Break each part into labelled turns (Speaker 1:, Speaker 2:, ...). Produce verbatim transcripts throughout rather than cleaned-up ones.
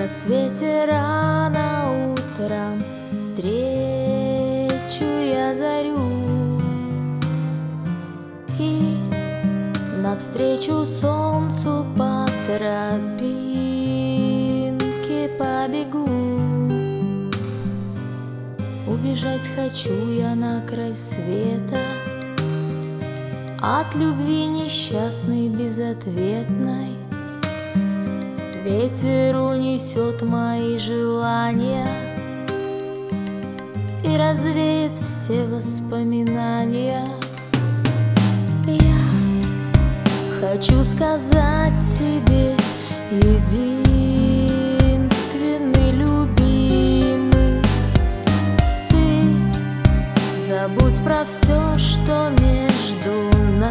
Speaker 1: рассвете рано утром встречу я зарю, и навстречу солнцу по тропинке побегу. Убежать хочу я на край света от любви несчастной, безответной. Ветер унесет мои желания и развеет все воспоминания. Я хочу сказать тебе, единственный любимый, ты забудь про все, что между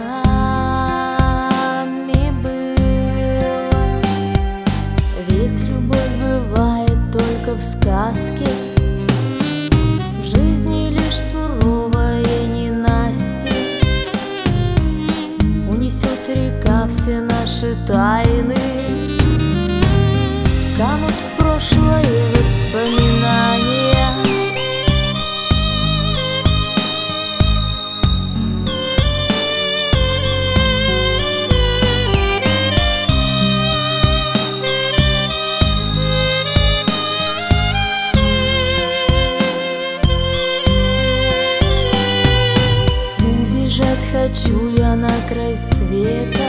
Speaker 1: нами было. Ведь любовь бывает только в сказке, в жизни лишь суровая ненастье. Унесет река все наши тайны, канут в прошлое воспоминания. Хочу я на край света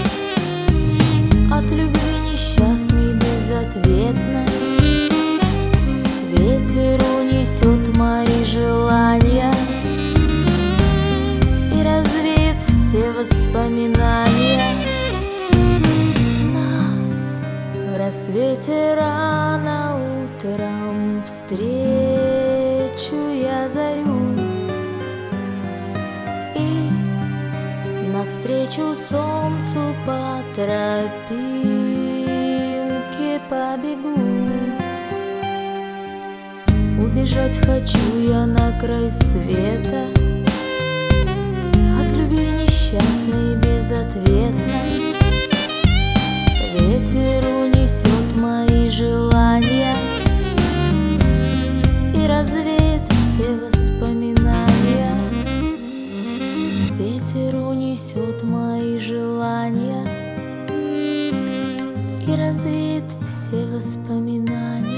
Speaker 1: от любви несчастной, безответной. Ветер унесет мои желания и развеет все воспоминания. На рассвете рано утром встречу я зарю, навстречу солнцу по тропинке побегу. Убежать хочу я на край света от любви несчастной, безответной. Ветер унесет мои желания и развеет все воспоминания. Ветер унесет мои желания и развеет все воспоминания.